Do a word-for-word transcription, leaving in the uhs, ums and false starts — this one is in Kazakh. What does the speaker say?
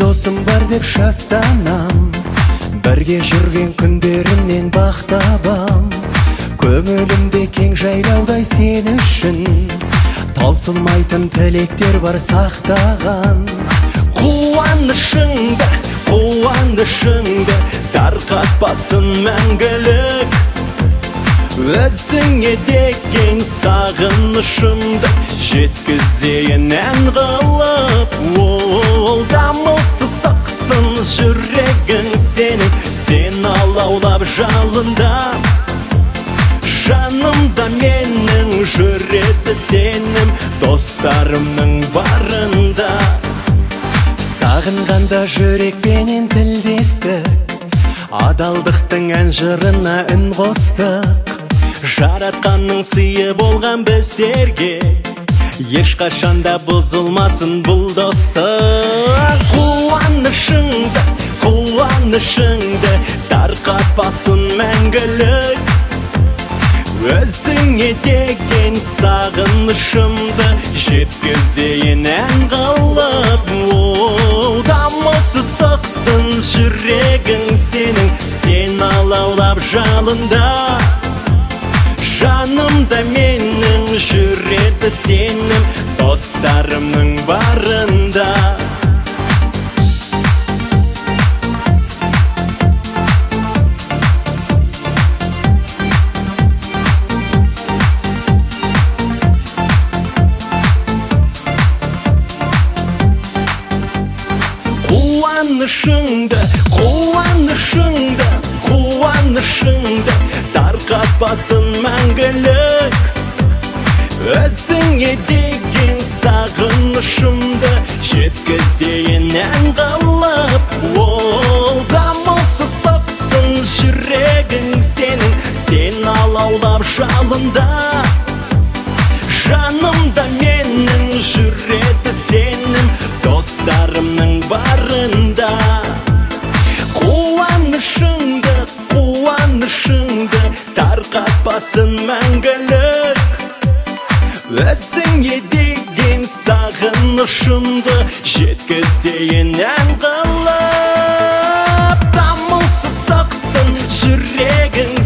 досым бар деп шаттанам, бірге жүрген күндерімнен бақ табам. Көңілімде кең жайлаудай сен үшін, таусылмайтын тілектер бар сақтаған. Қуанышыңды, қуанышыңды тарқатпасын мәңгілік. Өзіңе деген сағынышымды жеткізейін ән қылып. Ол дамылсыз сақсын жүрегің сенің, сен алаулап жалында. Жанымда менің жүреді сенім, достарымның барында. Сағынғанда жүрекпенен тілдестік, адалдықтың ән жырына үн қостық. Жаратқанның сыйы болған біздерге, ешқашанда бұзылмасын бұл достық. Қуанышыңды, қуанышыңды тарқатпасын мәңгілік. Өзіңе деген сағынышымды жеткізейін ән қылып. Ол дамылсыз соқсын жүрегің сенің, сен алаулап жалында. Жанымда менің жүреді сенім, достарымның барында. Қуанышыңды, қуанышыңды, қуанышыңды тарқатпасын мәңгілік. Өзіңе деген сағынышымды жеткізейін ән қылып. Ол дамылсыз соқсын жүрегің сенің, сен алаулап жалында. Жанымда менің жүреді сенім, достарымның барында. Қуанышыңды, қуанышыңды тарқатпасын мәңгілік. Өзіңе деген сағынышымды жеткізейін ән қылып. Дамылсыз соқсын жүрегің